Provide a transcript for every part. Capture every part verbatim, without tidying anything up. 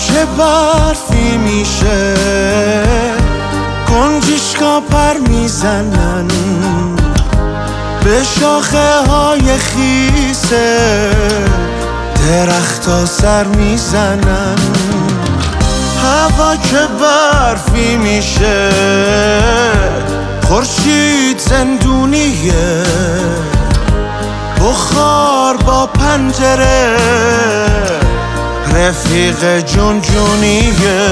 که برفی میشه، گنجشکا پر میزنن به شاخه های خیسه، درختا سر میزنن. هوا که برفی میشه، خورشید زندونیه، بخار با پنجره رفیق جون جونیه.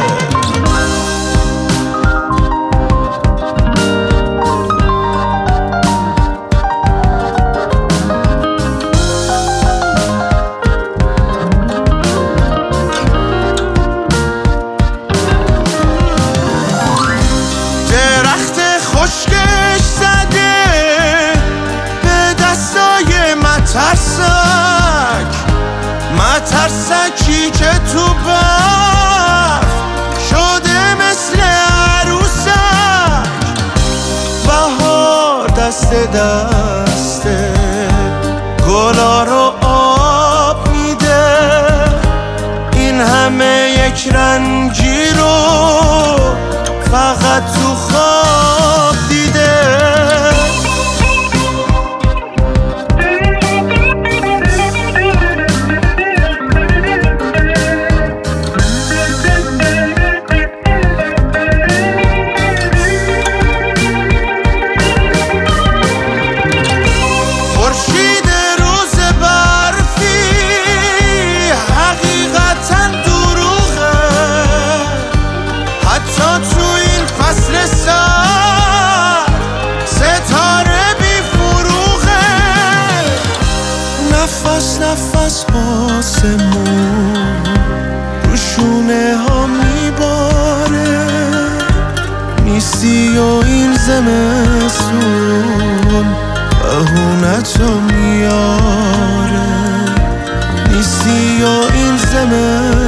خشکش زده به دستای مترسک، مترسکی که تو برف شده مثل عروسک. بهار دست دسته گلا رو آب میده، این همه یک رنجی رو فقط تو خواب دیده. خورشید روز برفی حقیقتا دروغه، حتی تو این فصل سر ستاره بی فروغه. نفس نفس آسمون رو شونه ها میباره، نیستی و این زمستون بهونتو میاره، نیستی و این زمستون